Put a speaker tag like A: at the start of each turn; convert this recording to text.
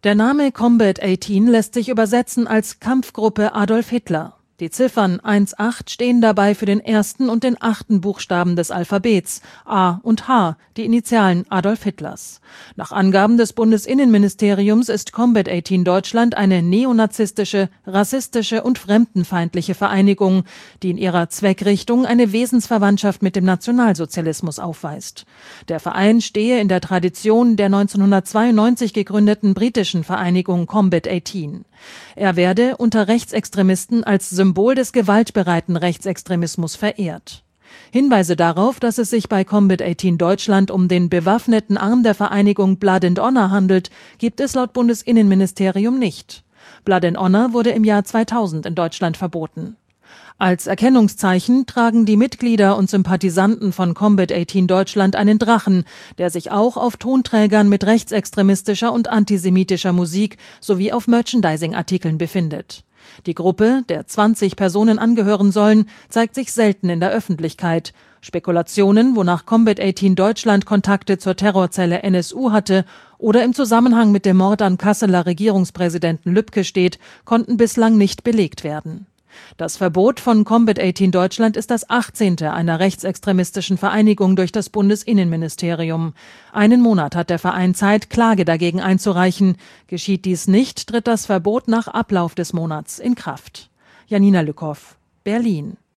A: Der Name Combat 18 lässt sich übersetzen als Kampfgruppe Adolf Hitler. Die Ziffern 1-8 stehen dabei für den ersten und den 8. Buchstaben des Alphabets, A und H, die Initialen Adolf Hitlers. Nach Angaben des Bundesinnenministeriums ist Combat 18 Deutschland eine neonazistische, rassistische und fremdenfeindliche Vereinigung, die in ihrer Zweckrichtung eine Wesensverwandtschaft mit dem Nationalsozialismus aufweist. Der Verein stehe in der Tradition der 1992 gegründeten britischen Vereinigung Combat 18. Er werde unter Rechtsextremisten als Symbol des gewaltbereiten Rechtsextremismus verehrt. Hinweise darauf, dass es sich bei Combat 18 Deutschland um den bewaffneten Arm der Vereinigung Blood and Honor handelt, gibt es laut Bundesinnenministerium nicht. Blood and Honor wurde im Jahr 2000 in Deutschland verboten. Als Erkennungszeichen tragen die Mitglieder und Sympathisanten von Combat 18 Deutschland einen Drachen, der sich auch auf Tonträgern mit rechtsextremistischer und antisemitischer Musik sowie auf Merchandising-Artikeln befindet. Die Gruppe, der 20 Personen angehören sollen, zeigt sich selten in der Öffentlichkeit. Spekulationen, wonach Combat 18 Deutschland Kontakte zur Terrorzelle NSU hatte oder im Zusammenhang mit dem Mord an Kasseler Regierungspräsidenten Lübke steht, konnten bislang nicht belegt werden. Das Verbot von Combat 18 Deutschland ist das 18. einer rechtsextremistischen Vereinigung durch das Bundesinnenministerium. Einen Monat hat der Verein Zeit, Klage dagegen einzureichen. Geschieht dies nicht, tritt das Verbot nach Ablauf des Monats in Kraft. Janina Lückhoff, Berlin.